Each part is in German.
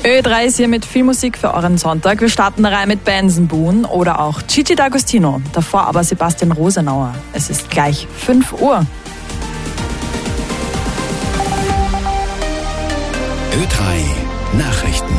Ö3 ist hier mit viel Musik für euren Sonntag. Wir starten rein mit Benson Boone oder auch Gigi D'Agostino. Davor aber Sebastian Rosenauer. Es ist gleich 5 Uhr. Ö3 Nachrichten.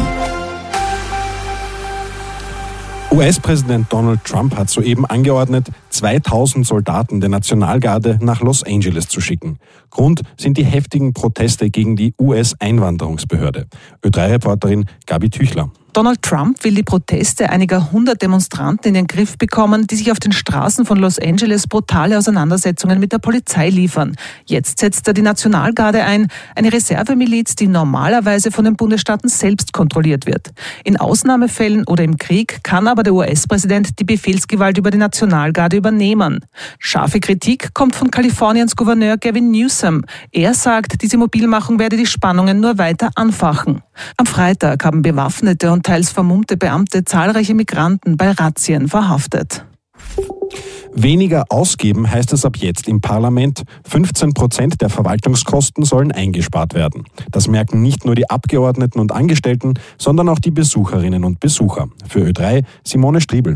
US-Präsident Donald Trump hat soeben angeordnet, 2000 Soldaten der Nationalgarde nach Los Angeles zu schicken. Grund sind die heftigen Proteste gegen die US-Einwanderungsbehörde. Ö3-Reporterin Gabi Tüchler. Donald Trump will die Proteste einiger 100 Demonstranten in den Griff bekommen, die sich auf den Straßen von Los Angeles brutale Auseinandersetzungen mit der Polizei liefern. Jetzt setzt er die Nationalgarde ein, eine Reservemiliz, die normalerweise von den Bundesstaaten selbst kontrolliert wird. In Ausnahmefällen oder im Krieg kann aber der US-Präsident die Befehlsgewalt über die Nationalgarde übernehmen. Scharfe Kritik kommt von Kaliforniens Gouverneur Gavin Newsom. Er sagt, diese Mobilmachung werde die Spannungen nur weiter anfachen. Am Freitag haben bewaffnete und teils vermummte Beamte zahlreiche Migranten bei Razzien verhaftet. Weniger ausgeben heißt es ab jetzt im Parlament. 15% der Verwaltungskosten sollen eingespart werden. Das merken nicht nur die Abgeordneten und Angestellten, sondern auch die Besucherinnen und Besucher. Für Ö3 Simone Striebel.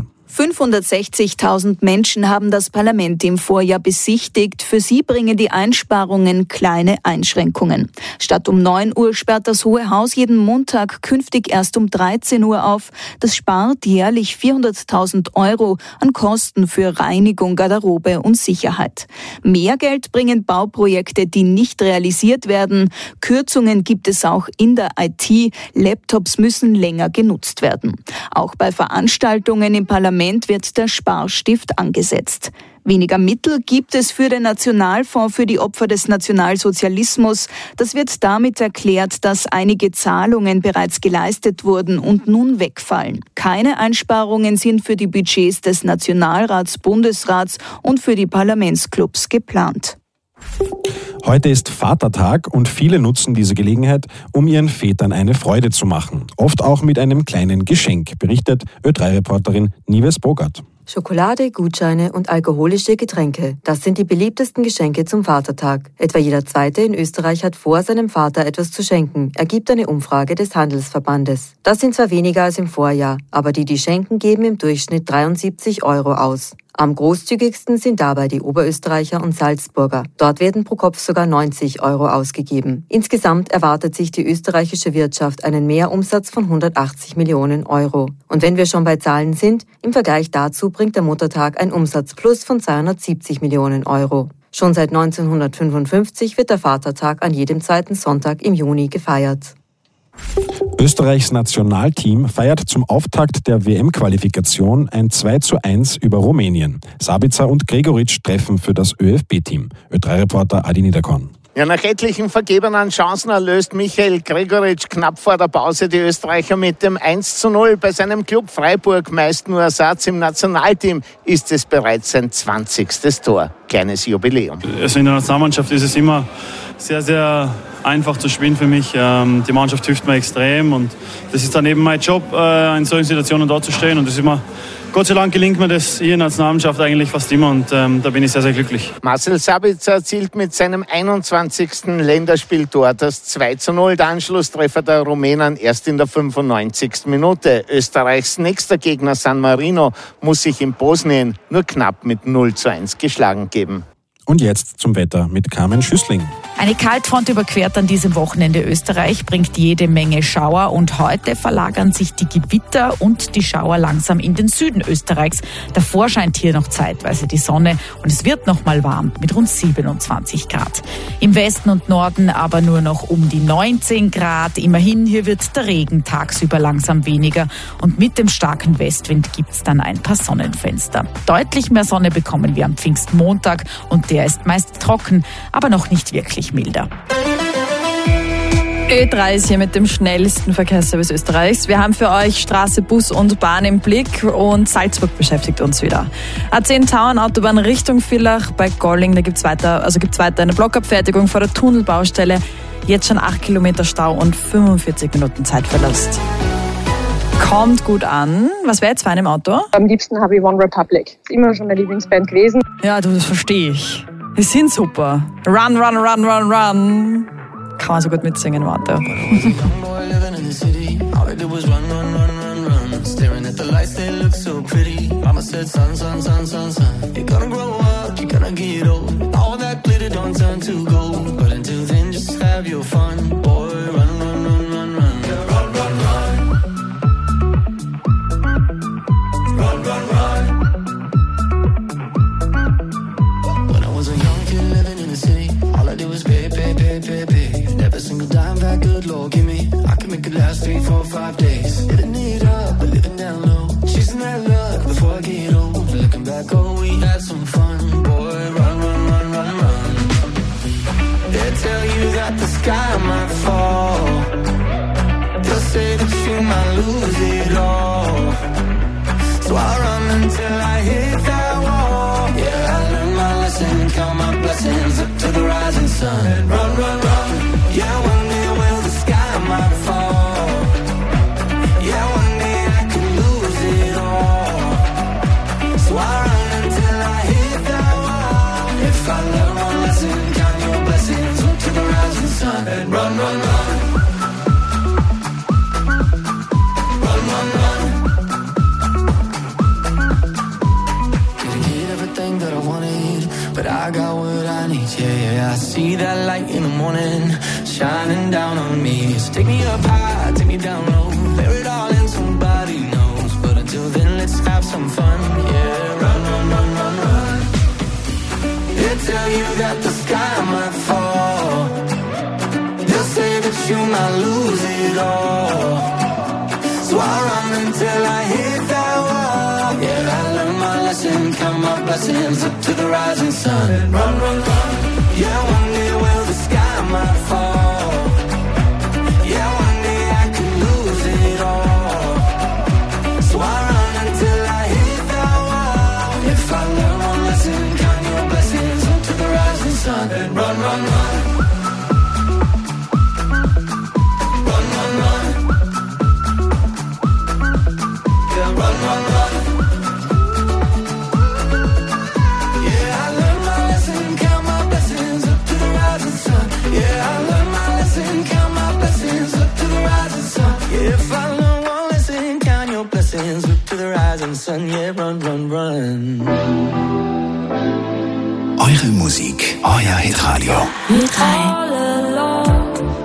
560.000 Menschen haben das Parlament im Vorjahr besichtigt. Für sie bringen die Einsparungen kleine Einschränkungen. Statt um 9 Uhr sperrt das Hohe Haus jeden Montag künftig erst um 13 Uhr auf. Das spart jährlich 400.000 € an Kosten für Reinigung, Garderobe und Sicherheit. Mehr Geld bringen Bauprojekte, die nicht realisiert werden. Kürzungen gibt es auch in der IT. Laptops müssen länger genutzt werden. Auch bei Veranstaltungen im Parlament wird der Sparstift angesetzt. Weniger Mittel gibt es für den Nationalfonds für die Opfer des Nationalsozialismus. Das wird damit erklärt, dass einige Zahlungen bereits geleistet wurden und nun wegfallen. Keine Einsparungen sind für die Budgets des Nationalrats, Bundesrats und für die Parlamentsclubs geplant. Heute ist Vatertag und viele nutzen diese Gelegenheit, um ihren Vätern eine Freude zu machen. Oft auch mit einem kleinen Geschenk, berichtet Ö3-Reporterin Nives Bogart. Schokolade, Gutscheine und alkoholische Getränke. Das sind die beliebtesten Geschenke zum Vatertag. Etwa jeder Zweite in Österreich hat vor, seinem Vater etwas zu schenken, ergibt eine Umfrage des Handelsverbandes. Das sind zwar weniger als im Vorjahr, aber die schenken, geben im Durchschnitt 73 € aus. Am großzügigsten sind dabei die Oberösterreicher und Salzburger. Dort werden pro Kopf sogar 90 € ausgegeben. Insgesamt erwartet sich die österreichische Wirtschaft einen Mehrumsatz von 180 Millionen €. Und wenn wir schon bei Zahlen sind, im Vergleich dazu bringt der Muttertag ein Umsatzplus von 270 Millionen €. Schon seit 1955 wird der Vatertag an jedem zweiten Sonntag im Juni gefeiert. Österreichs Nationalteam feiert zum Auftakt der WM-Qualifikation ein 2:1 über Rumänien. Sabitzer und Gregoritsch treffen für das ÖFB-Team. Ö3-Reporter Adi Niederkorn. Ja, nach etlichen vergebenen Chancen erlöst Michael Gregoritsch knapp vor der Pause die Österreicher mit dem 1:0. Bei seinem Club Freiburg, meist nur Ersatz im Nationalteam, ist es bereits sein 20. Tor. Kleines Jubiläum. Also in der Nationalmannschaft ist es immer sehr, sehr einfach zu spielen für mich. Die Mannschaft hilft mir extrem und das ist dann eben mein Job, in solchen Situationen da zu stehen. Und das ist immer, Gott sei Dank gelingt mir das hier in der Nationalmannschaft eigentlich fast immer und da bin ich sehr, sehr glücklich. Marcel Sabitzer erzielt mit seinem 21. Länderspieltor das 2:0. Der Anschlusstreffer der Rumänen erst in der 95. Minute. Österreichs nächster Gegner San Marino muss sich in Bosnien nur knapp mit 0:1 geschlagen geben. Und jetzt zum Wetter mit Carmen Schüssling. Eine Kaltfront überquert an diesem Wochenende Österreich, bringt jede Menge Schauer und heute verlagern sich die Gewitter und die Schauer langsam in den Süden Österreichs. Davor scheint hier noch zeitweise die Sonne und es wird noch mal warm mit rund 27 Grad. Im Westen und Norden aber nur noch um die 19 Grad. Immerhin, hier wird der Regen tagsüber langsam weniger und mit dem starken Westwind gibt's dann ein paar Sonnenfenster. Deutlich mehr Sonne bekommen wir am Pfingstmontag und der ist meist trocken, aber noch nicht wirklich milder. Ö3 ist hier mit dem schnellsten Verkehrsservice Österreichs. Wir haben für euch Straße, Bus und Bahn im Blick und Salzburg beschäftigt uns wieder. A10 Tauern, Autobahn Richtung Villach bei Golling, da gibt's weiter eine Blockabfertigung vor der Tunnelbaustelle. Jetzt schon 8 Kilometer Stau und 45 Minuten Zeitverlust. Kommt gut an. Was wäre jetzt für ein Auto? Am liebsten habe ich One Republic. Ist immer schon meine Lieblingsband gewesen. Ja, du, das verstehe ich. Die sind super. Run, run, run, run, run. kann man so gut mitsingen, warte. Staring at the lights, they look so pretty. Mama said, son, son, son, son, son, you're gonna grow up, you're gonna get old. All that glitter don't turn to gold. But until then, just have your fun. Boy, run, run, run, run, run. Yeah, run, run, run. Run, run, run. When I was a young kid living in the city, all I did was pay, pay, pay, pay, pay. Never single dime back, good Lord, give me. I can make it last 3, 4, 5 days. Didn't need up, but living down low. Chasing that luck before I get old. Looking back, oh, we had some fun. Boy, run, run, run, run, run. They tell you that the sky might fall. They'll say that you might lose it all. So I run until I hit that wall. Yeah, I learned my lesson, count my blessings up to the rising sun. And run, run, run. Yeah, one day will the sky might fall. Yeah, one day I could lose it all. So I run until I hit that wall. If I learn one lesson, count your blessings up to the rising sun. And run, run, run. Run, run, run. Didn't get everything that I wanted, but I got what I need. Yeah, yeah, I see that light in the morning shining down on me. So take me up high, take me down low, bear it all in, somebody knows. But until then, let's have some fun. Yeah, run, run, run, run, run. They tell you that the sky might fall. They'll say that you might lose it all. So I run until I hit that wall. Yeah, I learned my lesson, count my blessings up to the rising sun. And run, run, run. Yeah, one day will the sky might fall. Yeah, one day I could lose it all. So I run until I hit that wall. If I learn one lesson, count your blessings up to the rising sun. And run, run, run. Run, run, run. Yeah, run, run, run. Yeah, I learned my lesson, count my blessings up to the rising sun. Yeah, I learned my lesson, count my blessings up to the rising sun. Yeah, if I learn one lesson, count your blessings up to the rising sun. Yeah, run, run, run. Eure Musik, euer Hitradio. All alone,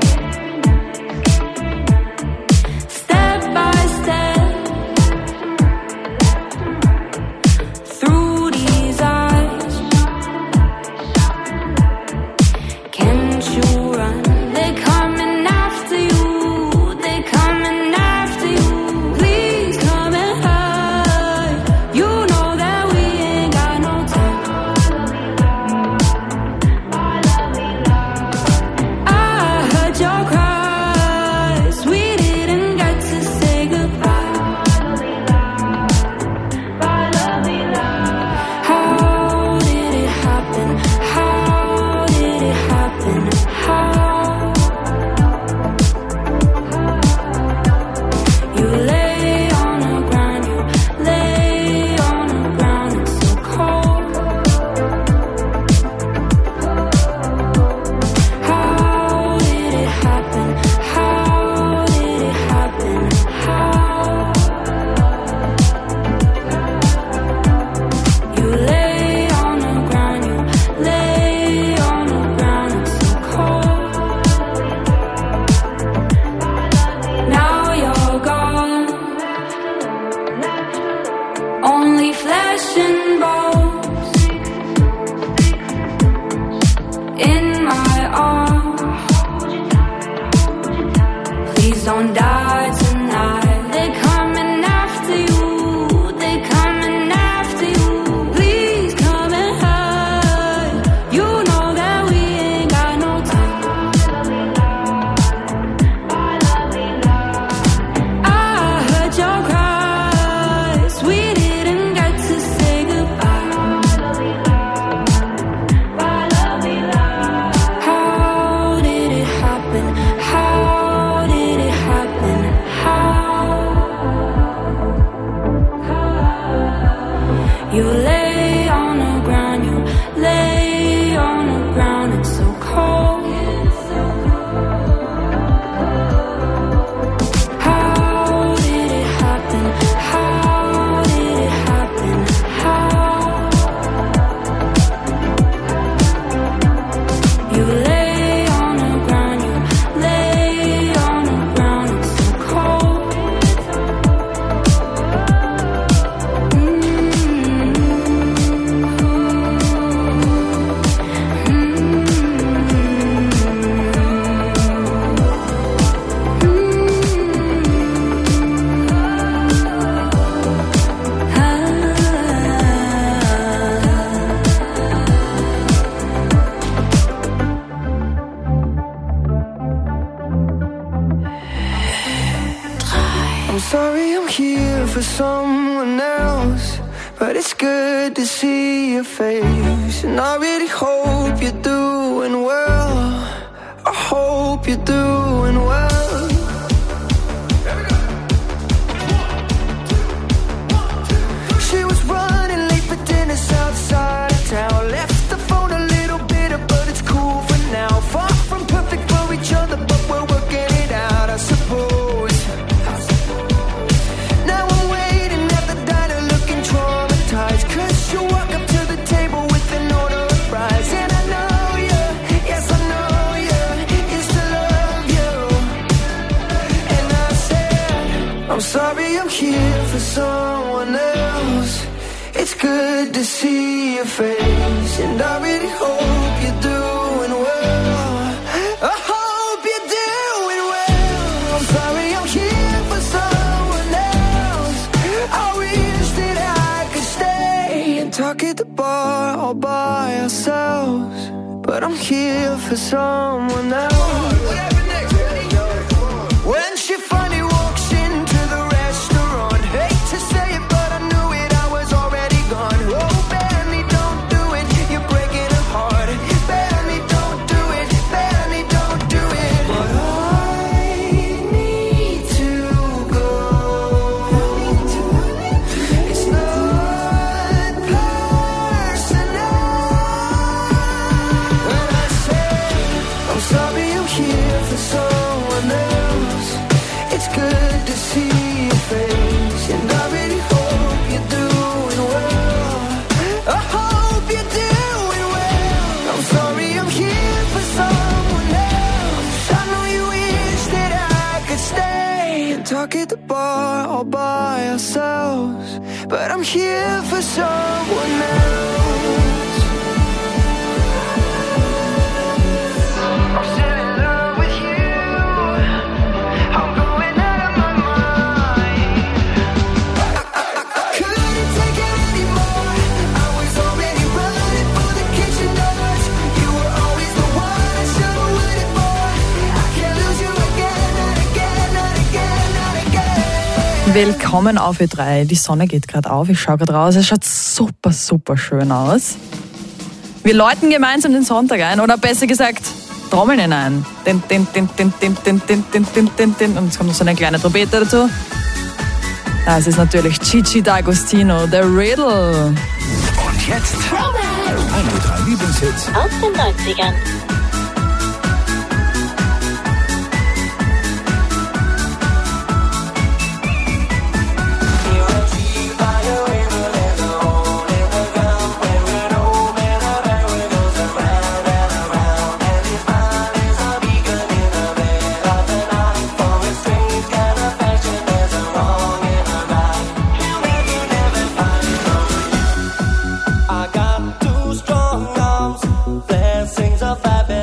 step by step, through these eyes. Can't you run? They're coming after you. They're coming after you. Please come and hide. You know that we ain't got no time. I heard your cries. We didn't get to say goodbye. How did it happen? How did it happen? How? You lay on the ground, you lay on the ground, it's so cold. How did it happen? How did it happen? How? You lay on the ground, you lay on the ground, it's so cold. Now you're gone, only flesh and bones in my arms. Please don't die tonight. They're coming after you. They're coming after you. Please come and hide. You know that we ain't got no time. I heard your cries. We didn't get to say goodbye. How did it happen? How did it happen? I'm sorry I'm here for someone else, but it's good to see your face. And I really hope you're doing well. I hope you're doing well. She was running late for dinner outside of town. Left the phone a little bitter, but it's cool for now. Far from perfect for each other, but we're working it out, I suppose. Now I'm waiting at the diner looking traumatized, 'cause you walk up to the table with an order of fries. And I know you, yes I know you, used to love you. And I said, I'm sorry I'm here for someone else. It's good to see your face, and I really hope you're doing well. I hope you're doing well. I'm sorry I'm here for someone else. I wish that I could stay and talk at the bar all by ourselves, but I'm here for someone else. When she finally walks into the restaurant, hate to say it, but I knew it, I was already gone. Oh, Benny, don't do it, you're breaking her heart. Benny, don't do it, Benny, don't do it. But I need to go. It's not personal. When I say I'm sorry I'm here for someone else, it's good to see your face, and I really hope you're doing well. I hope you're doing well. I'm sorry I'm here for someone else. I know you wish that I could stay and talk at the bar all by ourselves, but I'm here for someone else. I'm still in love with you. I'm going out of my mind. I couldn't take it anymore. I was already running for the kitchen doors. You were always the one I should have waited for. I can't lose you again, not again, not again, not again. Willkommen auf Ö3. Die Sonne geht gerade auf, ich schaue gerade raus. Es schaut super, super schön aus. Wir läuten gemeinsam den Sonntag ein, oder besser gesagt, trommeln ihn ein. Und jetzt kommt noch so eine kleine Trompete dazu. Das ist natürlich Gigi D'Agostino, The Riddle. Und jetzt eine 3 Lieblingshits Aus den 90ern. I got 2 strong arms, blessings of fabulous.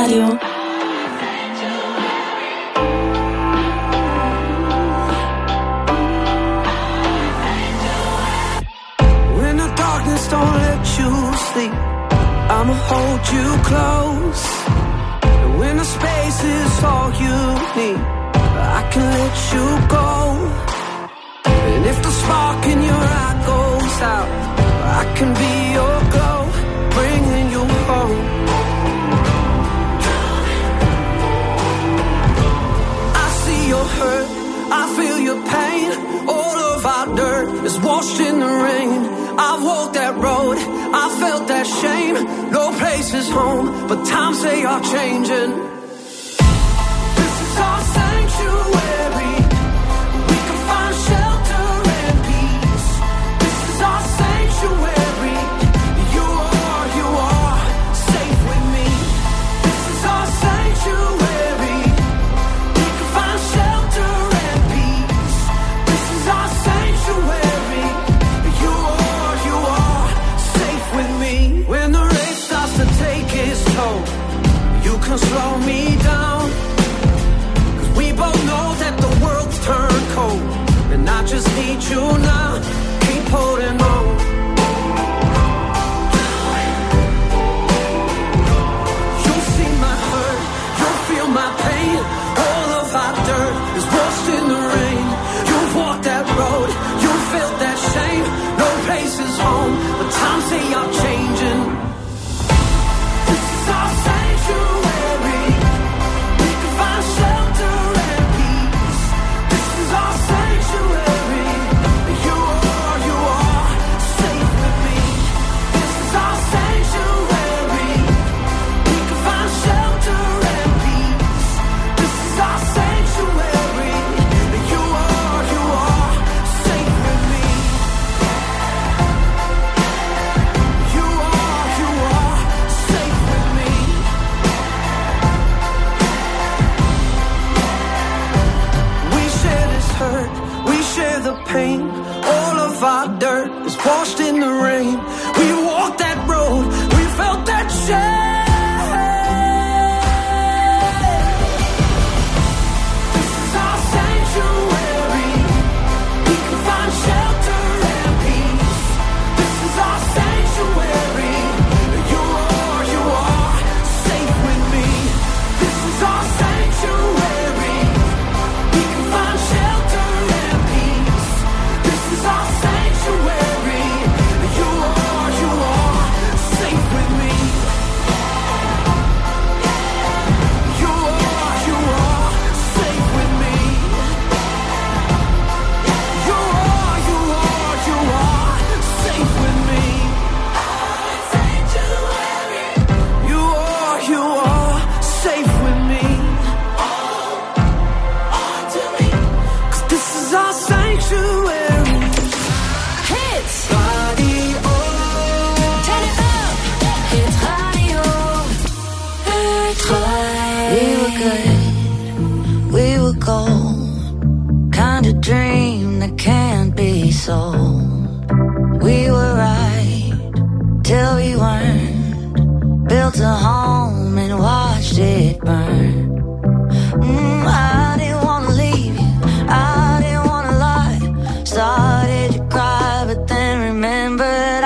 Radio. When the darkness don't let you sleep, I'ma hold you close. And when the space is all you need, I can let you go. And if the spark in your eye goes out, I can be your glow, bringing you home. I see your hurt, I feel your pain. All of our dirt is washed in the rain. I've walked that road, I felt that shame. No place is home, but times they are changing. This is our sanctuary. We can find shelter and peace. This is our sanctuary. You are safe with me. This is our sanctuary. We can find shelter and peace. This is our sanctuary. You are safe with me. When the rain starts to take its toll, you can slow me down. 'Cause we both know that the world's turned cold, and I just need you now. Keep holding on. You'll see my hurt, you'll feel my pain. All of our dirt is washed in the rain. You've walked that road, you felt that shame. No place is home, but times they are changing. This is our sanctuary. We can find shelter and peace. This is our sanctuary. You are safe with me. This is our sanctuary. We can find shelter and peace. This is our sanctuary. You are safe with me. You are safe with me. We share this hurt, we share the pain. All of our dirt is washed in the rain. We walked that road, we felt that shame. This is our sanctuary. We can find shelter and peace. This is our sanctuary. You are safe with me. This is our sanctuary. We can find shelter and peace. This is our sanctuary. You are safe with me. You are safe with me. You are safe with me. You are safe with me. 'Cause this is our sanctuary. Hits. Radio. Turn it up. Hits Radio. We were good, we were gold. Kind of dream that can't be sold. We were right till we weren't. Built a home and watched it burn. I didn't wanna leave you, I didn't wanna lie. Started to cry, but then remembered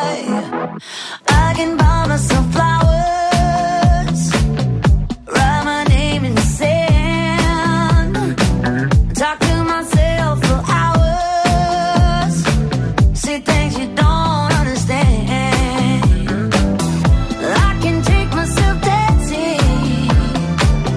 I can buy myself flowers, write my name in the sand, talk to myself for hours, see things you don't understand. I can take myself dancing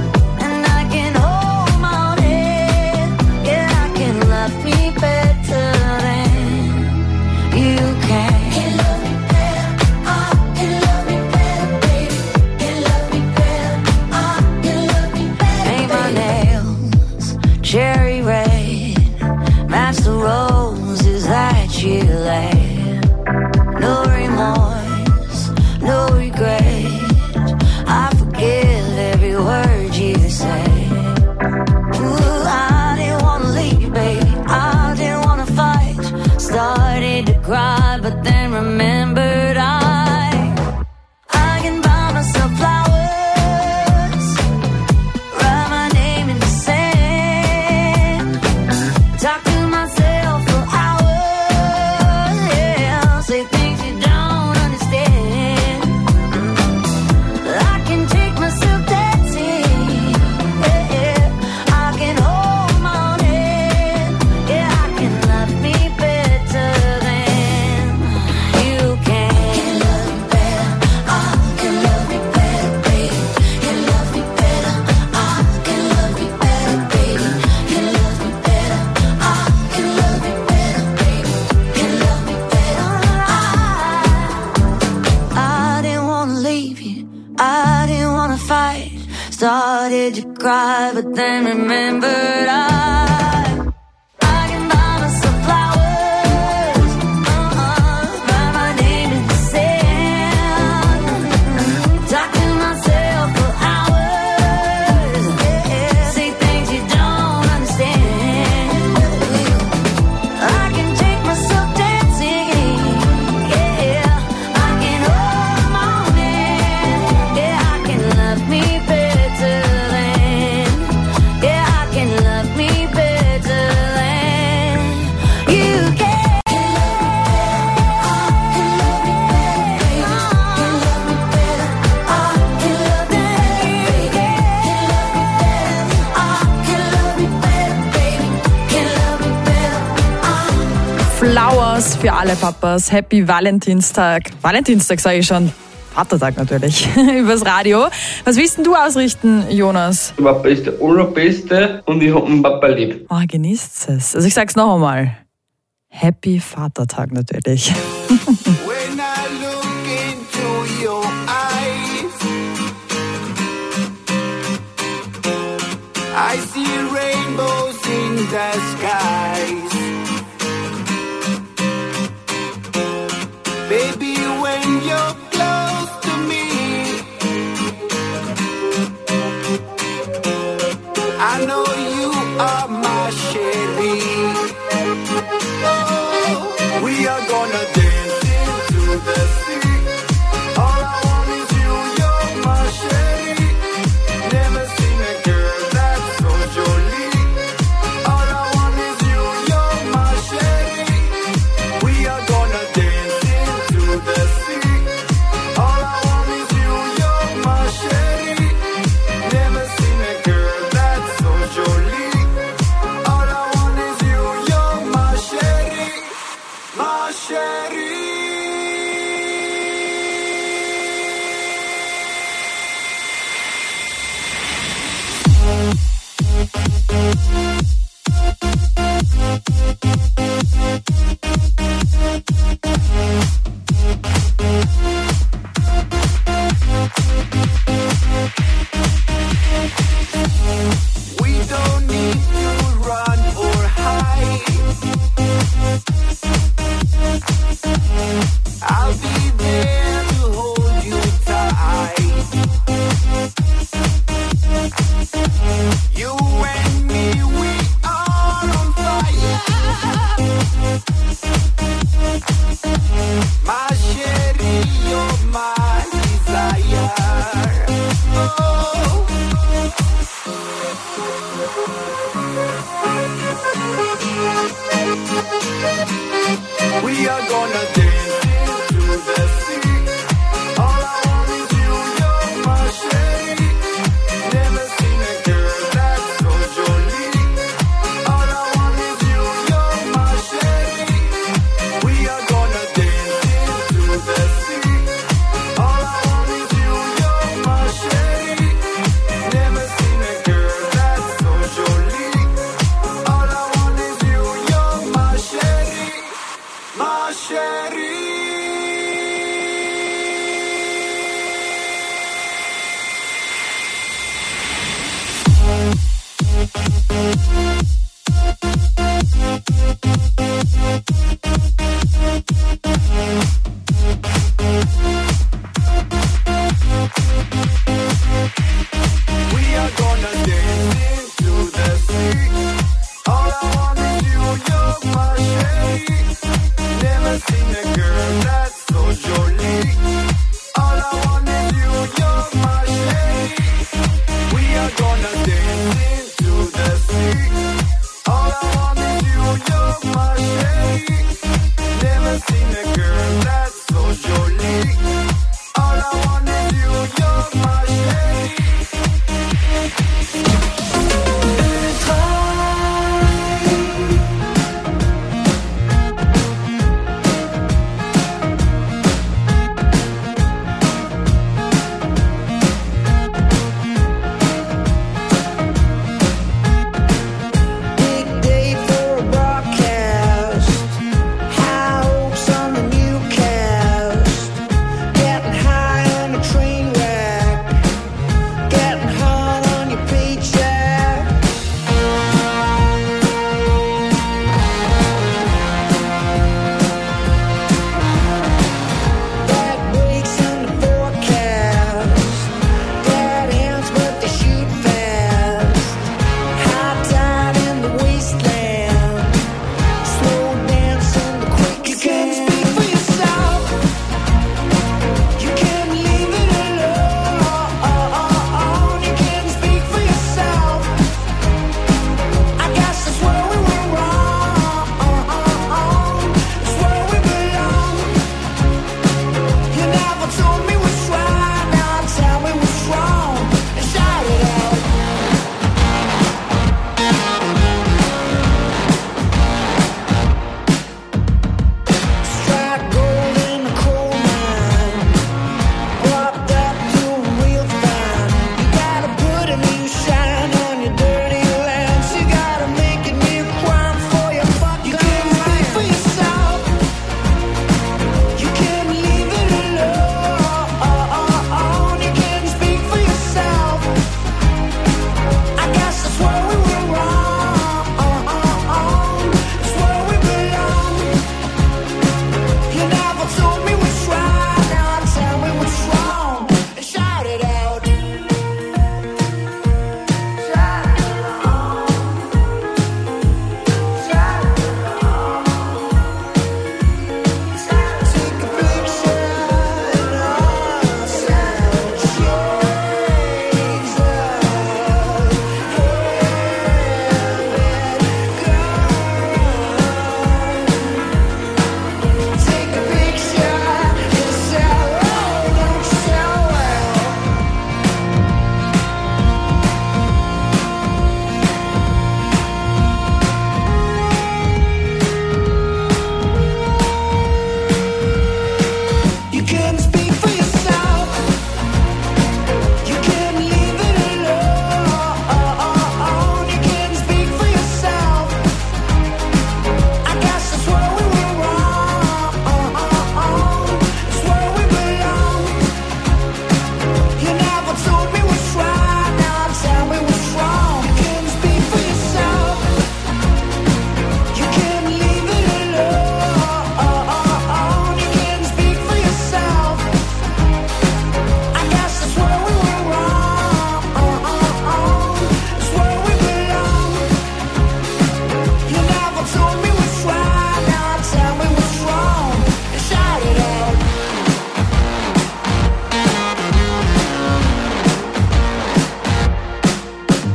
Started to cry, but then remembered I can buy myself flowers, write my name in the sand, talk to myself for hours, say things you don't understand. I can take myself dancing, yeah, I can hold a moment, yeah, I can love me better than, yeah, I can love me better than you can. Flowers für alle Papas. Happy Valentinstag. Valentinstag sage ich schon. Vatertag natürlich. Übers Radio. Was willst denn du ausrichten, Jonas? Der Papa ist der Allerbeste und ich hab den Papa lieb. Oh, genießt es. Also ich sag's noch einmal. Happy Vatertag natürlich. When I look into your eyes, I see rainbows in the skies. Baby, when you're close to me, I know you are my Sherry. Oh, we are gonna dance into the sea. All I want is you, you're my Sherry. Never seen a girl that's so jolie. All I want is you, you're my Sherry. We are gonna dance into the sea. All I want is you, you're my Sherry. Never seen a girl that's so jolie.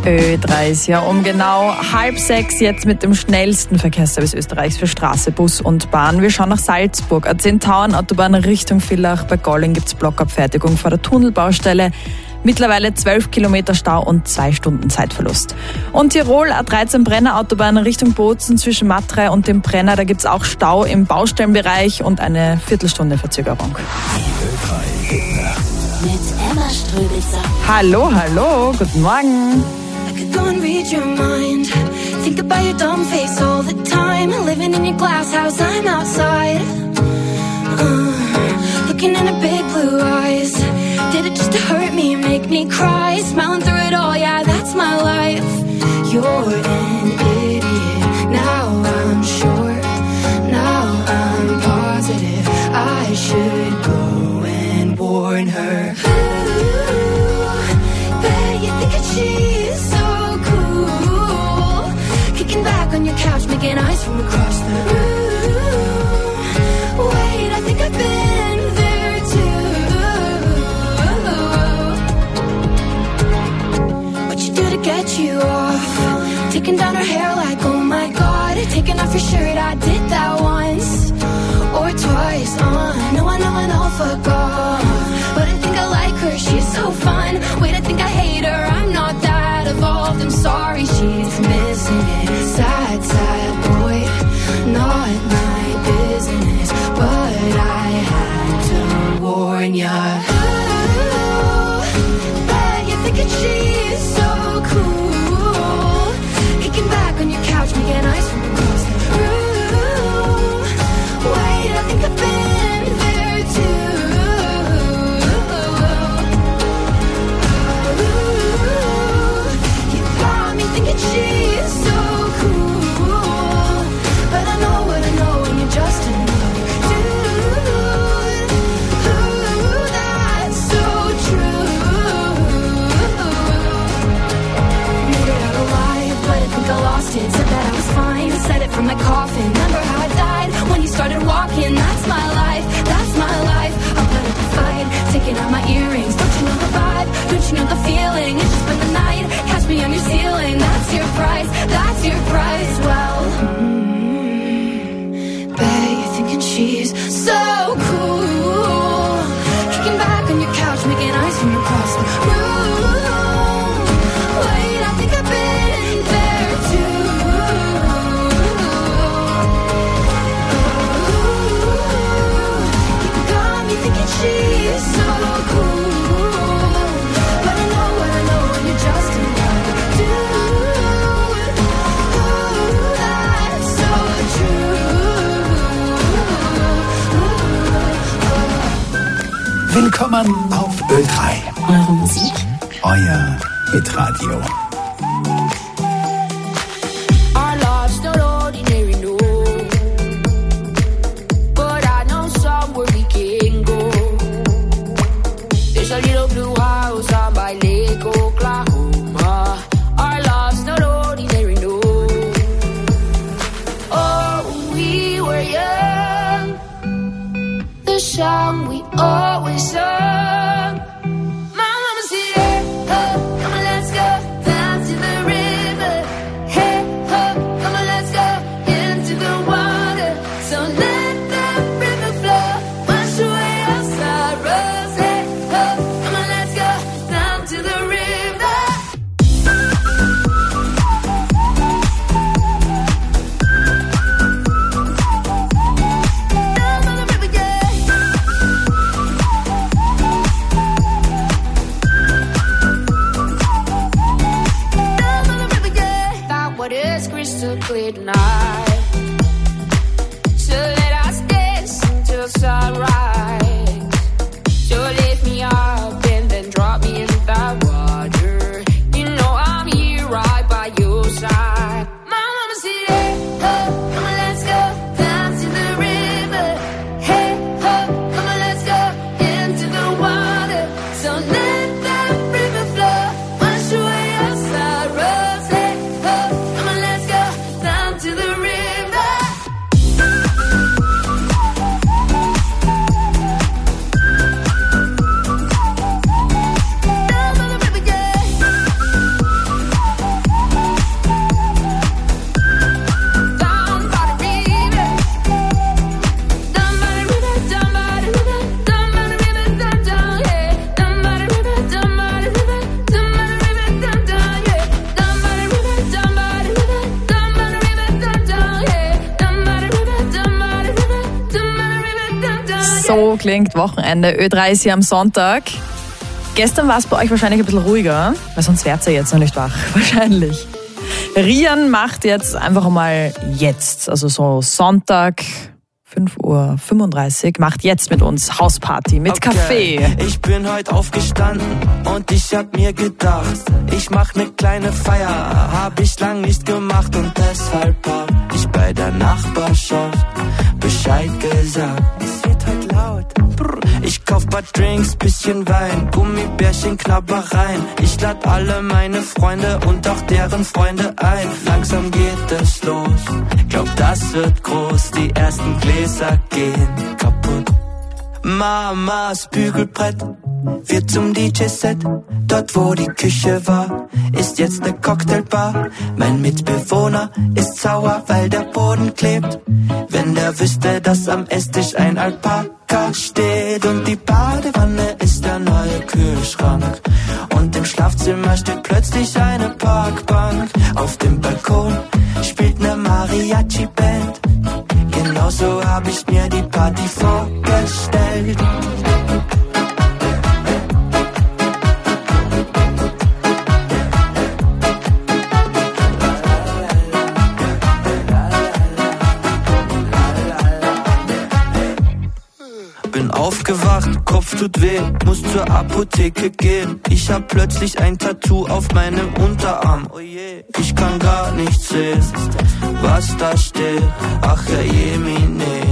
Ö3 ist ja um genau 5:30 jetzt mit dem schnellsten Verkehrsservice Österreichs für Straße, Bus und Bahn. Wir schauen nach Salzburg. A10-Tauern-Autobahn Richtung Villach. Bei Golling gibt es Blockabfertigung vor der Tunnelbaustelle. Mittlerweile 12 Kilometer Stau und 2 Stunden Zeitverlust. Und Tirol, A13 Brenner-Autobahn Richtung Bozen zwischen Matrei und dem Brenner. Da gibt es auch Stau im Baustellenbereich und eine Viertelstunde Verzögerung. Mit Emma Ströbitzer. Hallo, guten Morgen. Go and read your mind. Think about your dumb face all the time. Living in your glass house, I'm outside. Looking in her big blue eyes. Did it just to hurt me, make me cry? Smiling through it all, yeah, that's my life. You're an idiot. Now I'm sure. Now I'm positive. I should go and warn her. Ooh, bet you think that she's so cool. Kicking back on your couch, making eyes from across the room. Wait, I think I've been there too. What you do to get you off? Taking down her hair like, oh my god. Taking off your shirt, I did that once or twice. I know, fuck off. But I think I like her, she's so fun. Wait, I think I hate her, I'm not that evolved. I'm sorry, she's missing it. Sad, sad boy, not my business. But I had to warn ya. Ooh, bet you're thinking she's so cool. Kicking back on your couch, making eyes from across the room. Wait, I think I've been there too. You got me thinking she's so cool. But I know what I know, and you're just another dude. Ooh, that's so true. Made it out alive, but I think I lost it. Said that I was fine, said it from my coffin. Remember how I died when you started walking? That's my life, that's my life. I'll put up a fight, taking out my earrings. Don't you know the vibe? Don't you know the feeling? It's just been the night, catch me on your ceiling. That's your price, that's your price. Well, bet you're thinking she's so cool. Kicking back on your couch, making eyes from across the room. Wait, I think I've been there too. You got me thinking she's so cool. But I know what I know, and you're just another dude. Ooh, that's so true. Willkommen auf Ö3. Eure Musik? Euer Hitradio. Our love's not ordinary, no. But I know somewhere we can go. There's a little blue house on by Lake Oklahoma. Our love's not ordinary, no. Oh, we were young. The song we always sung. My mama said, hey, oh, come on, let's go down to the river. Hey, oh, come on, let's go into the water. So let the river flow, wash away our sorrows. Hey, oh, come on, let's go down to the river. Down by the river, yeah. Down by the river, yeah. That water is crystal clear tonight. So let us dance until sunrise. So lift me up and then drop me in that water. You know I'm here right by your side. My mama said, hey, oh, come on, let's go down to the river. Hey, oh, come on, let's go into the water. So let the river flow, wash away our sorrows. Hey, oh, come on, let's go down to the river. So klingt Wochenende. Ö3 ist hier am Sonntag. Gestern war es bei euch wahrscheinlich ein bisschen ruhiger, weil sonst wärt ihr jetzt noch nicht wach. Wahrscheinlich. Rian macht jetzt einfach mal jetzt, also so Sonntag, 5:35 Uhr, macht jetzt mit uns Hausparty mit Kaffee. Ich bin heute aufgestanden und ich hab mir gedacht, ich mach ne kleine Feier, hab ich lang nicht gemacht und deshalb hab ich bei der Nachbarschaft Bescheid gesagt. Es wird heute laut. Ich kauf paar Drinks, bisschen Wein, Gummibärchen, Knabbereien. Ich lad alle meine Freunde und auch deren Freunde ein. Langsam geht es los, glaub das wird groß. Die ersten Gläser gehen kaputt. Mamas Bügelbrett wird zum DJ-Set. Dort wo die Küche war, ist jetzt ne Cocktailbar. Mein Mitbewohner ist sauer, weil der Boden klebt. Wenn der wüsste, dass am Esstisch ein Alpaka steht. Und die Badewanne ist der neue Kühlschrank. Und im Schlafzimmer steht plötzlich eine Parkbank. Auf dem Balkon spielt ne Mariachi-Band. Genauso hab ich mir die Party vorgestellt. Bin aufgewacht, Kopf tut weh, muss zur Apotheke gehen. Ich hab plötzlich ein Tattoo auf meinem Unterarm. Oh je, ich kann gar nicht sehen, was da steht. Ach Jemine.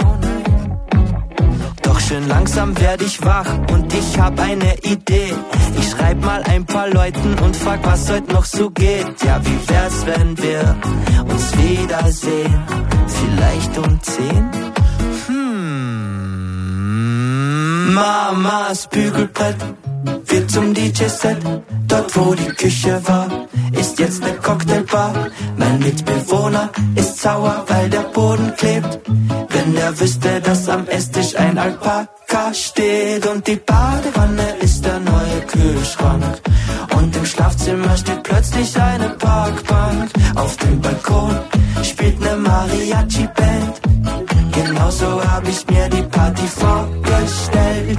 Doch schön langsam werde ich wach und ich hab eine Idee. Ich schreib mal ein paar Leuten und frag, was heute noch so geht. Ja, wie wär's, wenn wir uns wiedersehen? Vielleicht um 10? Mamas Bügelbrett wird zum DJ-Set. Dort wo die Küche war, ist jetzt ne Cocktailbar. Mein Mitbewohner ist sauer, weil der Boden klebt. Wenn der wüsste, dass am Esstisch ein Alpaka steht. Und die Badewanne ist der neue Kühlschrank. Und im Schlafzimmer steht plötzlich eine Parkbank. Auf dem Balkon spielt ne Mariachi-Band. Genauso hab ich mir die Party vorgestellt.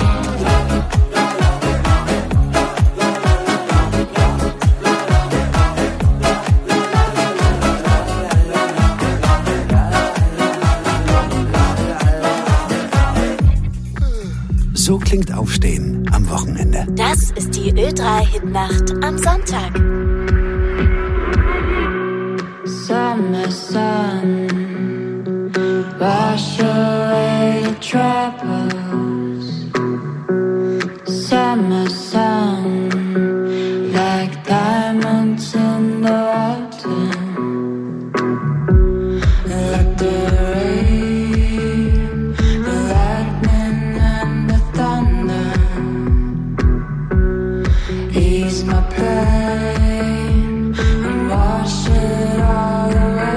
So klingt Aufstehen am Wochenende. Das ist die Ö3-Hitnacht am Sonntag. Summer sun, wash away your troubles. Summer sun, like diamonds in the water. Like the rain, the lightning and the thunder. Ease my pain and wash it all away.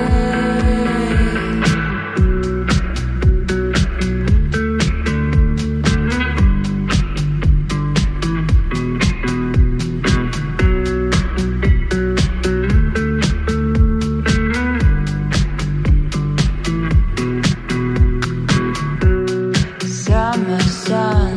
Summer sun,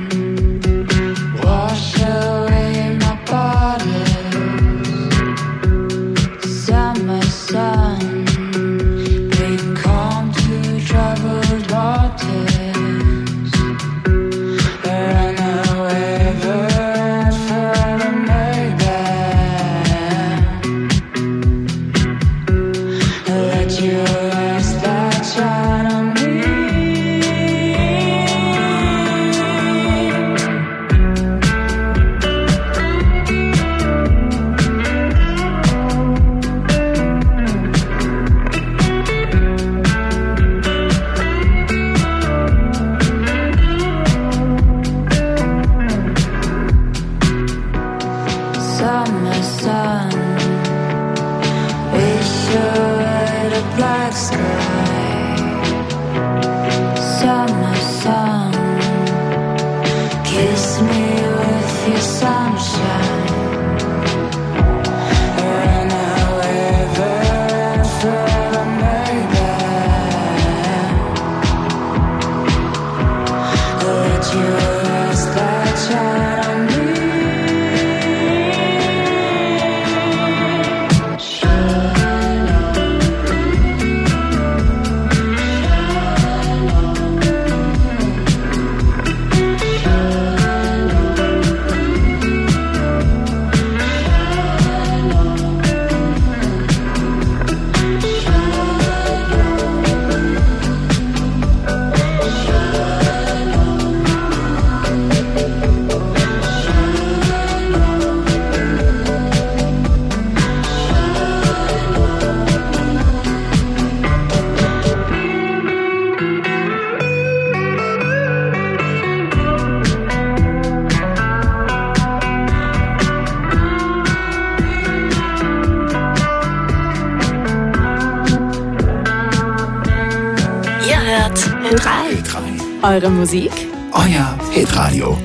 wash away my body. Summer sun, bring calm to troubled waters. Run away, burn forever, make that. Let your last light shine on me. Summer sun, wish away the black sky. Summer sun, kiss me with your sunshine. Run away, burn forever, make that. Ö3. Eure Musik, Euer Hitradio.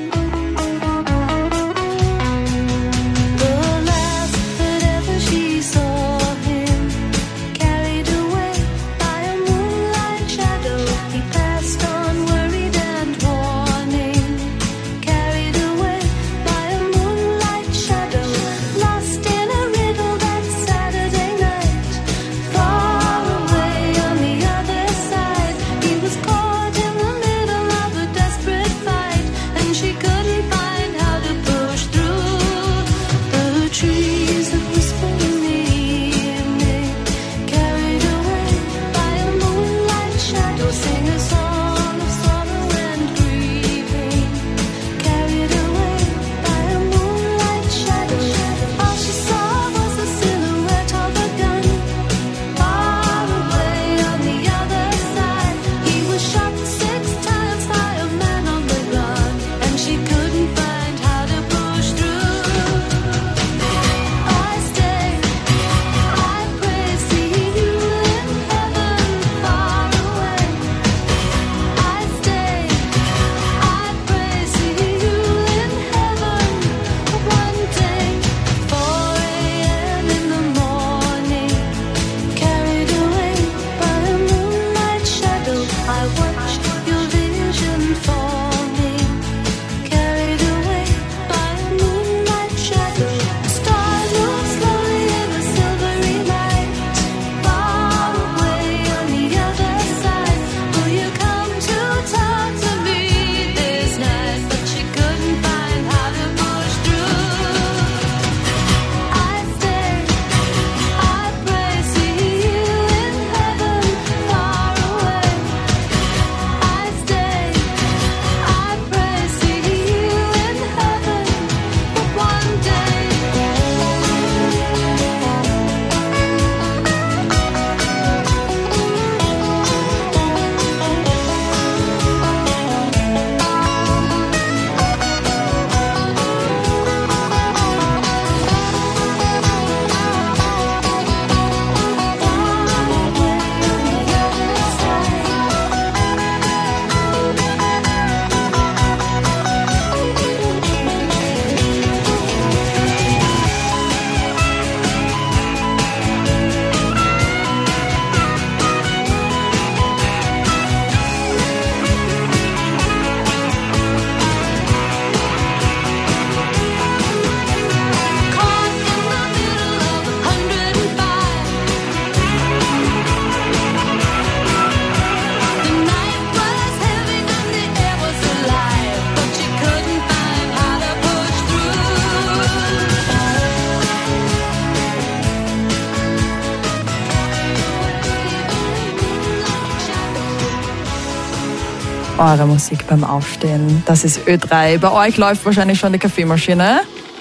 Eure Musik beim Aufstehen. Das ist Ö3. Bei euch läuft wahrscheinlich schon die Kaffeemaschine.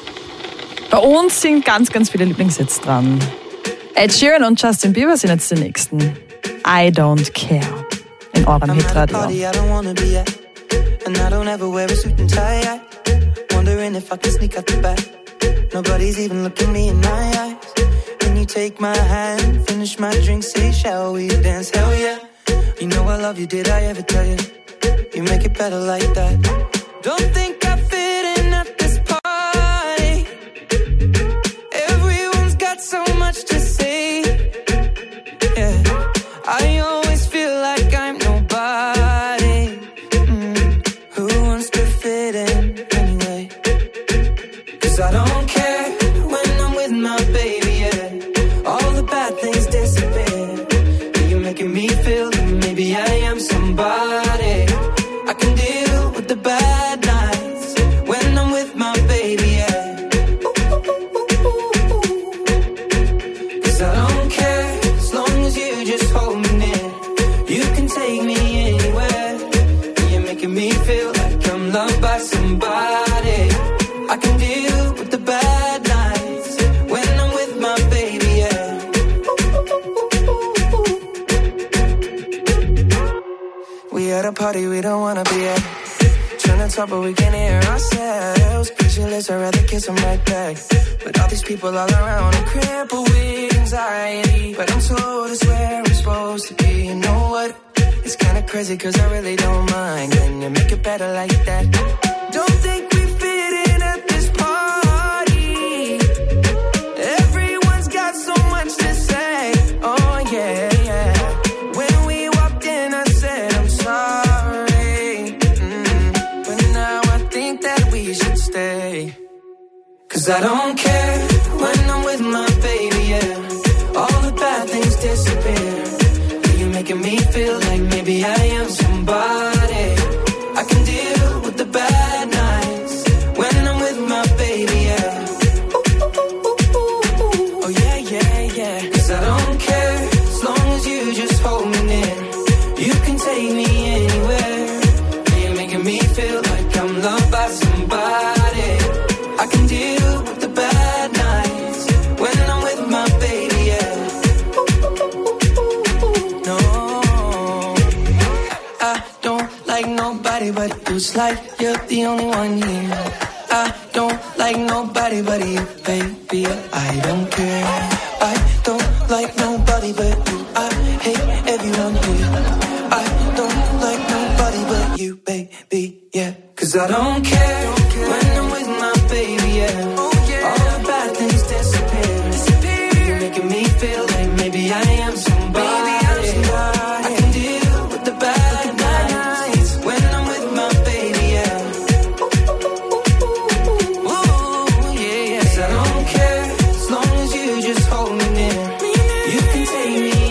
Bei uns sind ganz, ganz viele Lieblingshits dran. Ed Sheeran und Justin Bieber sind jetzt die nächsten. I Don't Care in eurem Hitradio. Nobody's even looking me in my eyes. When you take my hand, finish my drink, say, shall we dance? Hell yeah. You know I love you, did I ever tell you? You make it better like that. Don't think I fit in at this party. Everyone's got so much to say. Yeah, I always feel like I'm nobody. Who wants to fit in anyway? 'Cause I don't care when I'm with my baby, yeah. All the bad things disappear. You're making me feel that maybe I am somebody. I can deal with the bad nights when I'm with my baby, yeah. 'Cause I don't care as long as you just hold me near. You can take me anywhere. You're making me feel like I'm loved by somebody. I can deal with the bad nights when I'm with my baby, yeah. We at a party we don't wanna be at. Trying to talk but we can't hear ourselves. Pictureless, I'd rather kiss them right back. But all these people all around, I'm crippled with anxiety. But I'm told it's where I'm supposed to be. You know what? It's kinda crazy cause I really don't mind. Can you make it better like that? Don't think we fit in at this party. Everyone's got so much to say. Oh yeah, yeah. When we walked in I said I'm sorry. But now I think that we should stay. Cause I don't care when I'm with my baby, yeah. All the bad things disappear. You're making me feel like maybe I am somebody. I can deal with the bad nights when I'm with my baby, yeah. Oh yeah, yeah, yeah. Cause I don't care as long as you just hold me near. You can take me anywhere. You're making me feel like I'm loved by somebody. I can deal with the bad nights when I'm with my baby, yeah. No, I don't like nobody but you. It's like you're the only one here. I don't like nobody but you, baby. I don't care. I don't like nobody but you. I hate everyone here. I don't like nobody but you, baby, yeah. Cause I don't care when I'm with my baby, yeah. All the bad things disappear. You're making me feel like maybe I am somebody. I can deal with the bad nights when I'm with my baby, yeah. Ooh, yeah, yeah. 'Cause I don't care as long as you just hold me near. You can take me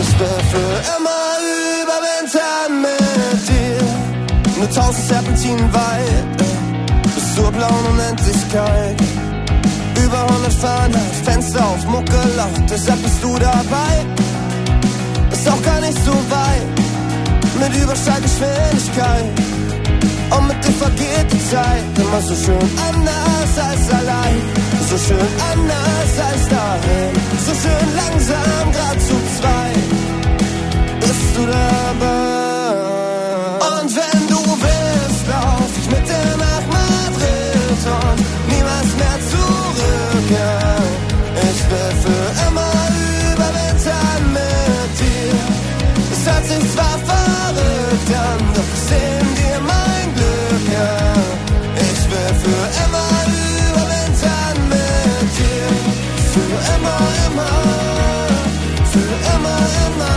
Ich will für immer überwintern mit dir. Nur 1000 Serpentinen weit, bis zur blauen Unendlichkeit. Über 100 Fahrenheit, Fenster auf, Mucke laut, deshalb bist du dabei. Ist auch gar nicht so weit, mit Überschallgeschwindigkeit. Und mit dir vergeht die Zeit immer so schön anders als allein. So schön anders als daheim. So schön langsam, grad zu zweit. Bist du dabei? Und wenn du willst, lauf ich mit dir nach Madrid und niemals mehr zurück, ja. Ich will für immer überwintern mit dir. Es hört sich zwar verrückt an, doch ich seh in dir mein Glück, ja. Ich will für immer überwintern mit dir. Für immer, immer. Für immer, immer.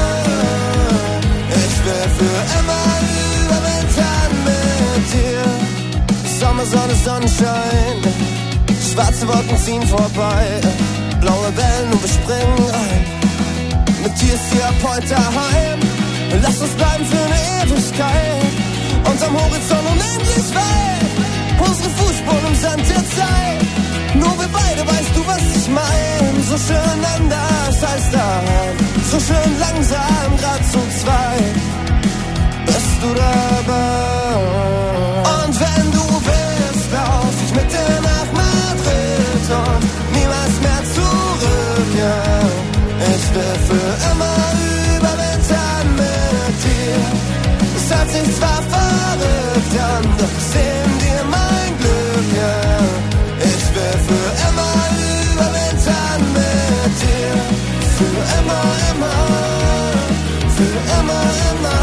Ich will für immer überwintern mit dir. Sommer, Sonne, Sonnenschein. Schwarze Wolken ziehen vorbei. Blaue Wellen und wir springen rein. Mit dir ist sie ab heute daheim. Lass uns bleiben für eine Ewigkeit. Und am Horizont unendlich weit. Unsere Fußspuren im Sand der Zeit. Nur wir beide, weißt du, was ich mein. So schön anders als daheim. So schön langsam, grad zu zweit. Bist du dabei? Und wenn du willst, lauf ich mit dir nach Madrid und niemals mehr zurück, ja. Ich will für immer überwintern mit dir. Es hört sich zwar verrückt an, doch ich seh in dir mein Glück, ja. Ich will für immer überwintern mit dir. Für immer, immer. Für immer, immer.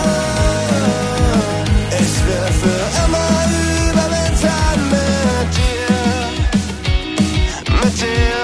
Ich will für immer überwintern mit dir. Mit dir.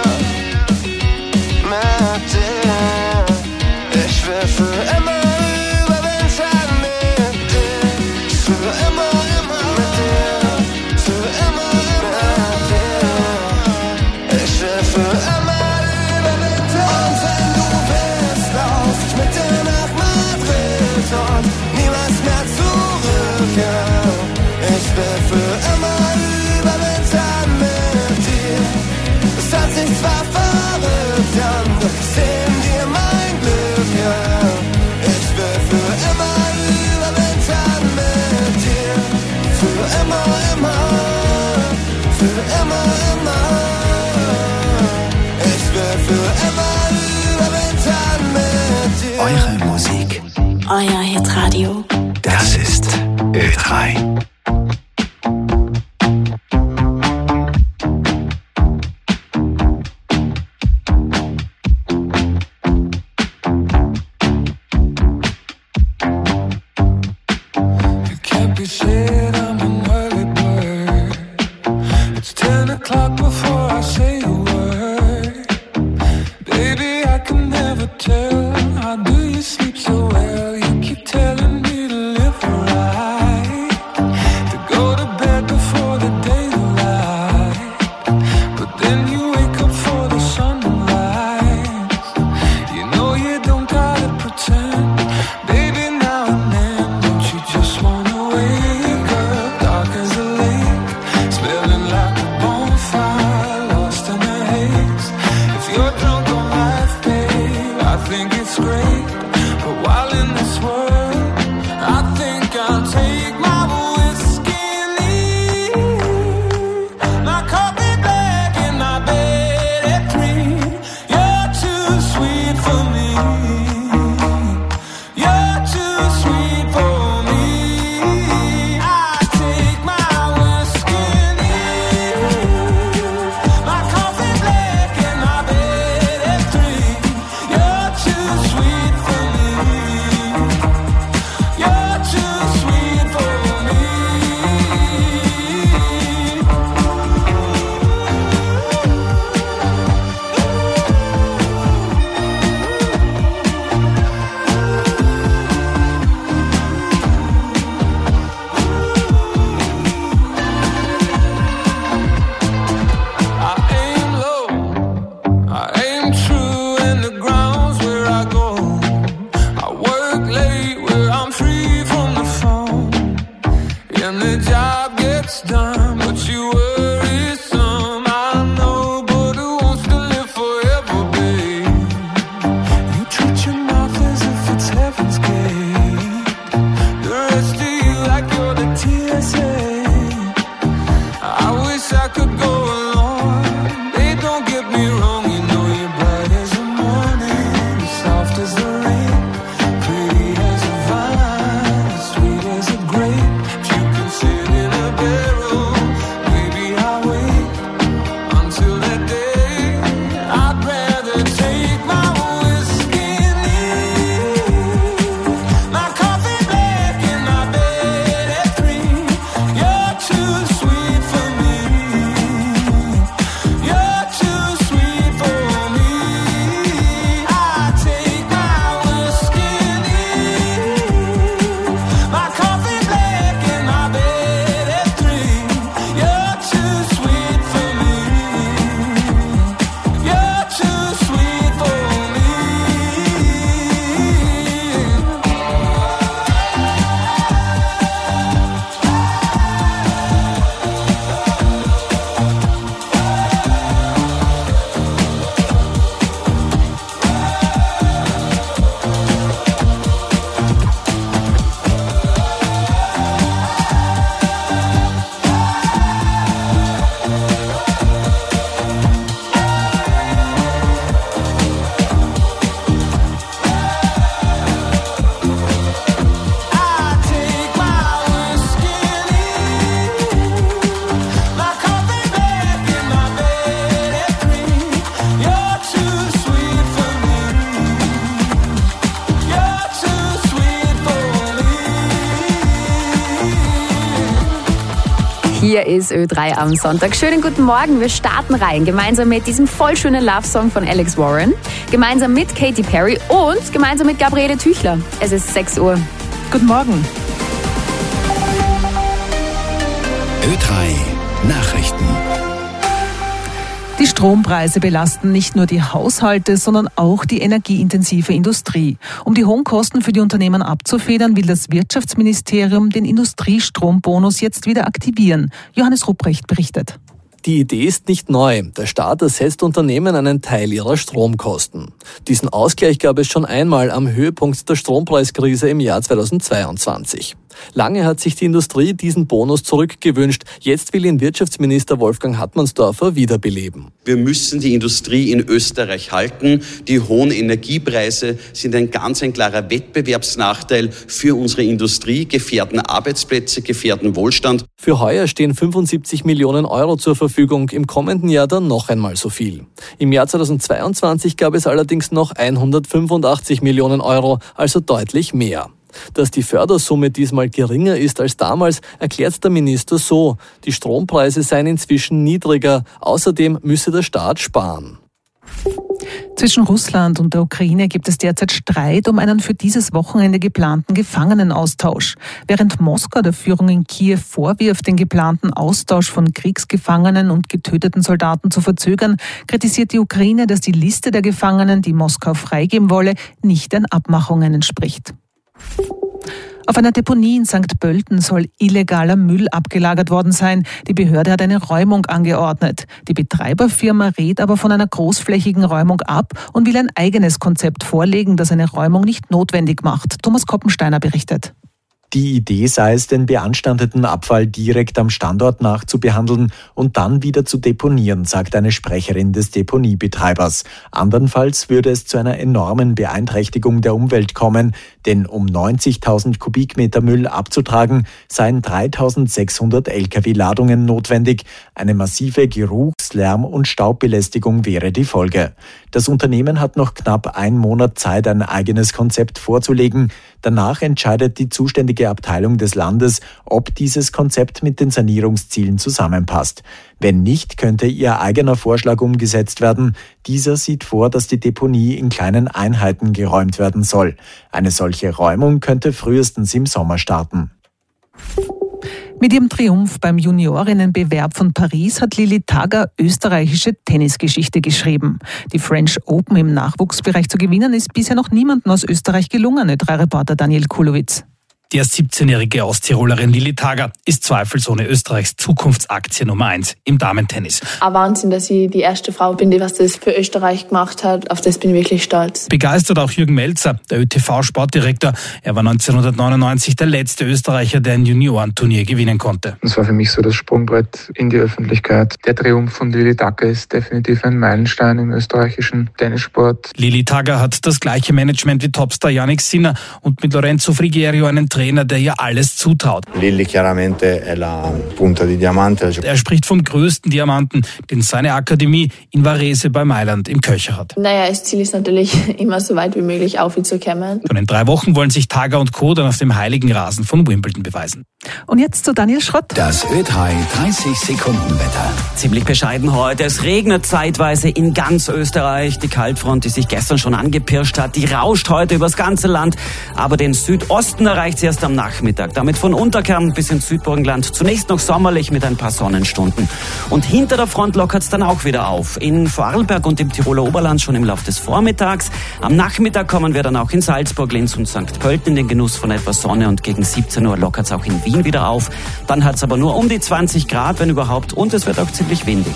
Mit dir. Ich will für immer überwintern mit dir. Für immer, immer. Mit dir. Für immer, immer. Mit dir. Ich will für immer überwintern. Und wenn du willst, lauf ich mit dir nach Madrid und niemals mehr zurück, ja. Ich will für immer überwintern mit dir. Es hört sich zwar verrückt an, doch ich seh in dir mein Glück, ja. Ich will für immer überwintern mit dir. Für immer, immer. Für immer, immer. Ich will für immer überwintern mit dir. Eure Musik. Euer Hitradio. Das ist Ö3. Can't be said I'm an early bird. It's 10 o'clock before I say a word. Baby, I can never tell. How do you sleep so well? You keep telling me to live right, to go to bed before the daylight. But then you wake up for the sunrise. You know you don't gotta pretend. Baby, now and then, don't you just wanna wake up dark as a lake, smelling like a bonfire, lost in a Hier ist Ö3 am Sonntag. Schönen guten Morgen. Wir starten rein. Gemeinsam mit diesem voll schönen Love-Song von Alex Warren. Gemeinsam mit Katy Perry und gemeinsam mit Gabriele Tüchler. Es ist 6 Uhr. Guten Morgen. Ö3 Nachrichten. Die Strompreise belasten nicht nur die Haushalte, sondern auch die energieintensive Industrie. Um die hohen Kosten für die Unternehmen abzufedern, will das Wirtschaftsministerium den Industriestrombonus jetzt wieder aktivieren. Johannes Rupprecht berichtet. Die Idee ist nicht neu. Der Staat ersetzt Unternehmen einen Teil ihrer Stromkosten. Diesen Ausgleich gab es schon einmal am Höhepunkt der Strompreiskrise im Jahr 2022. Lange hat sich die Industrie diesen Bonus zurückgewünscht. Jetzt will ihn Wirtschaftsminister Wolfgang Hartmannsdorfer wiederbeleben. Wir müssen die Industrie in Österreich halten. Die hohen Energiepreise sind ein klarer Wettbewerbsnachteil für unsere Industrie, gefährden Arbeitsplätze, gefährden Wohlstand. Für heuer stehen 75 Millionen Euro zur Verfügung, im kommenden Jahr dann noch einmal so viel. Im Jahr 2022 gab es allerdings noch 185 Millionen Euro, also deutlich mehr. Dass die Fördersumme diesmal geringer ist als damals, erklärt der Minister so: Die Strompreise seien inzwischen niedriger, außerdem müsse der Staat sparen. Zwischen Russland und der Ukraine gibt es derzeit Streit um einen für dieses Wochenende geplanten Gefangenenaustausch. Während Moskau der Führung in Kiew vorwirft, den geplanten Austausch von Kriegsgefangenen und getöteten Soldaten zu verzögern, kritisiert die Ukraine, dass die Liste der Gefangenen, die Moskau freigeben wolle, nicht den Abmachungen entspricht. Auf einer Deponie in St. Pölten soll illegaler Müll abgelagert worden sein. Die Behörde hat eine Räumung angeordnet. Die Betreiberfirma rät aber von einer großflächigen Räumung ab und will ein eigenes Konzept vorlegen, das eine Räumung nicht notwendig macht. Thomas Koppensteiner berichtet. Die Idee sei es, den beanstandeten Abfall direkt am Standort nachzubehandeln und dann wieder zu deponieren, sagt eine Sprecherin des Deponiebetreibers. Andernfalls würde es zu einer enormen Beeinträchtigung der Umwelt kommen, denn um 90.000 Kubikmeter Müll abzutragen, seien 3.600 Lkw-Ladungen notwendig. Eine massive Geruchs-, Lärm- und Staubbelästigung wäre die Folge. Das Unternehmen hat noch knapp 1 Monat Zeit, ein eigenes Konzept vorzulegen. Danach entscheidet die zuständige Abteilung des Landes, ob dieses Konzept mit den Sanierungszielen zusammenpasst. Wenn nicht, könnte ihr eigener Vorschlag umgesetzt werden. Dieser sieht vor, dass die Deponie in kleinen Einheiten geräumt werden soll. Eine solche Räumung könnte frühestens im Sommer starten. Mit ihrem Triumph beim Juniorinnenbewerb von Paris hat Lilly Tagger österreichische Tennisgeschichte geschrieben. Die French Open im Nachwuchsbereich zu gewinnen, ist bisher noch niemandem aus Österreich gelungen, Ö3-Reporter Daniel Kulowitz. Die erst 17-jährige Osttirolerin Lilly Tagger ist zweifelsohne Österreichs Zukunftsaktie Nummer 1 im Damentennis. Ein Wahnsinn, dass ich die erste Frau bin, die was das für Österreich gemacht hat. Auf das bin ich wirklich stolz. Begeistert auch Jürgen Melzer, der ÖTV-Sportdirektor. Er war 1999 der letzte Österreicher, der ein Juniorenturnier gewinnen konnte. Das war für mich so das Sprungbrett in die Öffentlichkeit. Der Triumph von Lilly Tagger ist definitiv ein Meilenstein im österreichischen Tennissport. Lilly Tagger hat das gleiche Management wie Topstar Jannik Sinner und mit Lorenzo Frigerio einen Trainer, der ihr alles zutraut. Lilly chiaramente è la punta di diamante. Er spricht vom größten Diamanten, den seine Akademie in Varese bei Mailand im Köcher hat. Naja, das Ziel ist natürlich immer so weit wie möglich aufzukommen. Schon in 3 Wochen wollen sich Tagger und Co. dann auf dem heiligen Rasen von Wimbledon beweisen. Und jetzt zu Daniel Schrott. Das Ö3 30-Sekunden-Wetter. Ziemlich bescheiden heute. Es regnet zeitweise in ganz Österreich. Die Kaltfront, die sich gestern schon angepirscht hat, die rauscht heute übers ganze Land. Aber den Südosten erreicht sie erst am Nachmittag. Damit von Unterkern bis ins Südburgenland zunächst noch sommerlich mit ein paar Sonnenstunden. Und hinter der Front lockert es dann auch wieder auf. In Vorarlberg und im Tiroler Oberland schon im Laufe des Vormittags. Am Nachmittag kommen wir dann auch in Salzburg, Linz und St. Pölten in den Genuss von etwas Sonne und gegen 17 Uhr lockert es auch in Wien wieder auf. Dann hat es aber nur um die 20 Grad, wenn überhaupt, und es wird auch ziemlich windig.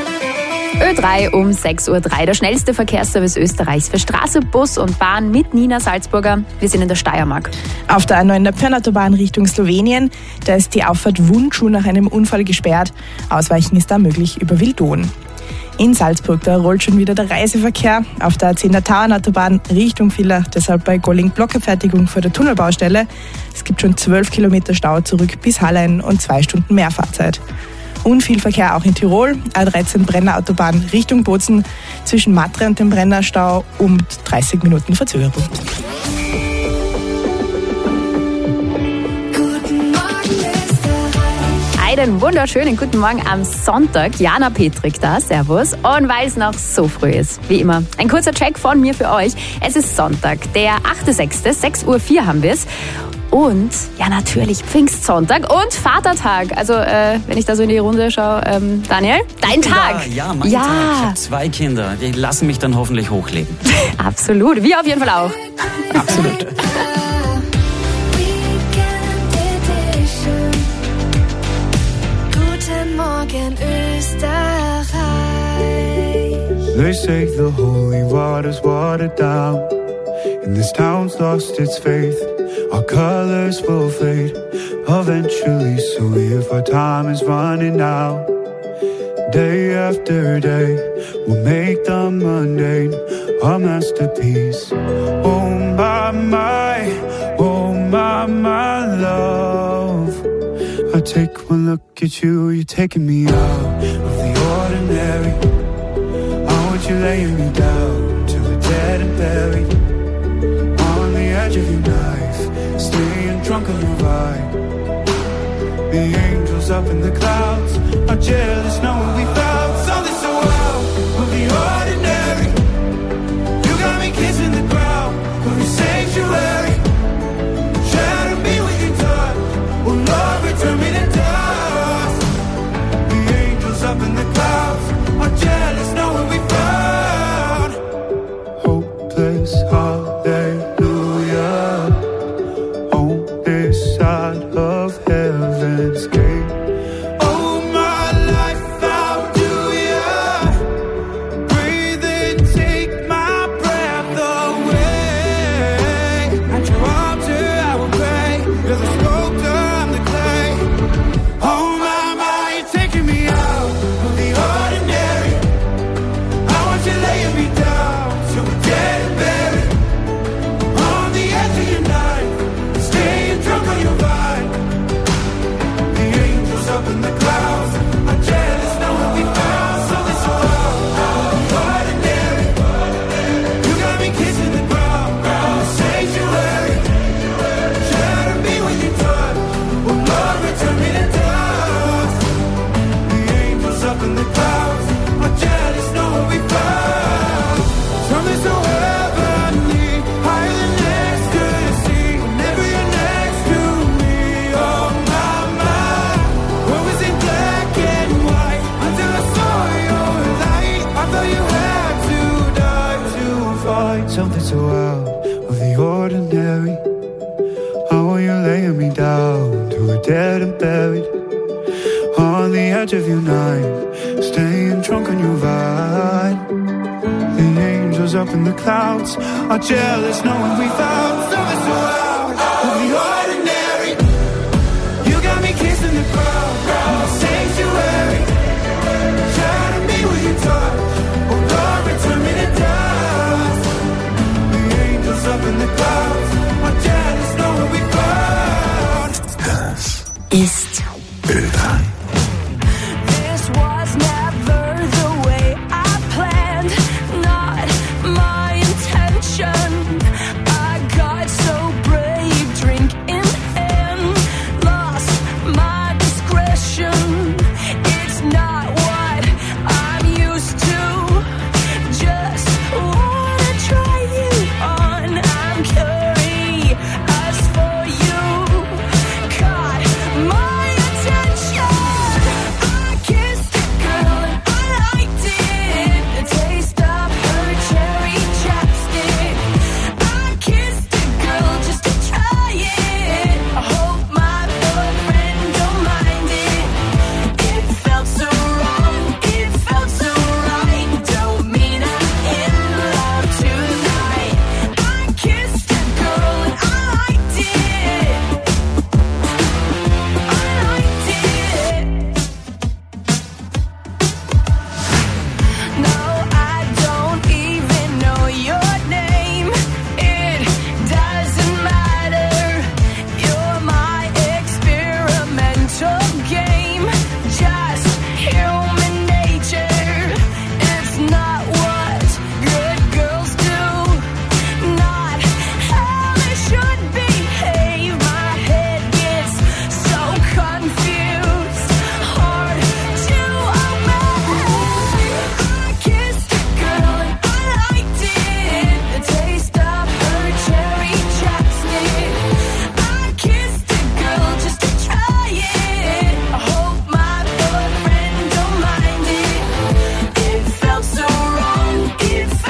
Ö3 um 6.03 Uhr, der schnellste Verkehrsservice Österreichs für Straße, Bus und Bahn mit Nina Salzburger. Wir sind in der Steiermark. Auf der A9 Pirnautobahn Richtung Slowenien, da ist die Auffahrt Wundschuh nach einem Unfall gesperrt. Ausweichen ist da möglich über Wildon. In Salzburg, da rollt schon wieder der Reiseverkehr. Auf der A10er Tauernautobahn Richtung Villach, deshalb bei Golling Blockabfertigung vor der Tunnelbaustelle. Es gibt schon 12 Kilometer Stau zurück bis Hallein und 2 Stunden Mehrfahrzeit. Und viel Verkehr auch in Tirol. A13 Brenner Autobahn Richtung Bozen zwischen Matre und dem Brennerstau um 30 Minuten Verzögerung. Einen wunderschönen guten Morgen am Sonntag. Jana Petrik da, servus. Und weil es noch so früh ist, wie immer, ein kurzer Check von mir für euch. Es ist Sonntag, der 8.6., 6.04 Uhr haben wir es. Und ja, natürlich Pfingstsonntag und Vatertag. Also, wenn ich da so in die Runde schaue, Daniel, dein Tag. Ja, mein Tag. Ich habe 2 Kinder. Die lassen mich dann hoffentlich hochleben. Absolut. Wir auf jeden Fall auch. Absolut. Guten Morgen, Österreich. They say the holy water's watered down, and this town's lost its faith. Our colors will fade eventually, so if our time is running out, day after day, we'll make the mundane our masterpiece. Oh my love, I take one look at you, you're taking me out of the ordinary. I want you laying me down till we're dead and buried on the edge of your knife, staying drunk on your vibe. The angels up in the clouds are jealous knowing we found something so out of the ordinary. You got me kissing the ground of your sanctuary. Shadow me with your touch, oh Lord, return me to dust. The angels up in the clouds are jealous knowing we found hopeless hallelujah on this side of heaven's gate. Oh my life, how do ya breathe and take my breath away? At your altar I will pray, you're the sculptor, I'm the clay. Oh my, you're taking me out of the ordinary. I want you laying me down till we're dead and buried on the edge of your knife, staying drunk on your vine. The angels up in the clouds are jealous knowing we found something so out of the ordinary. You got me kissing the ground in the sanctuary. Shatter me with your touch, oh Lord, return me to dust. The angels up in the clouds are jealous knowing we found something so heavenly, higher than ecstasy. Whenever you're next to me, oh my, what was in black and white until I saw your light. I thought you had to die to find something so out of the ordinary. How are you laying me down till we're dead and buried on the edge of your knife, staying drunk on your vine. The angels up in the clouds are jealous knowing we found something so out of the ordinary. You got me kissing the ground, sanctuary.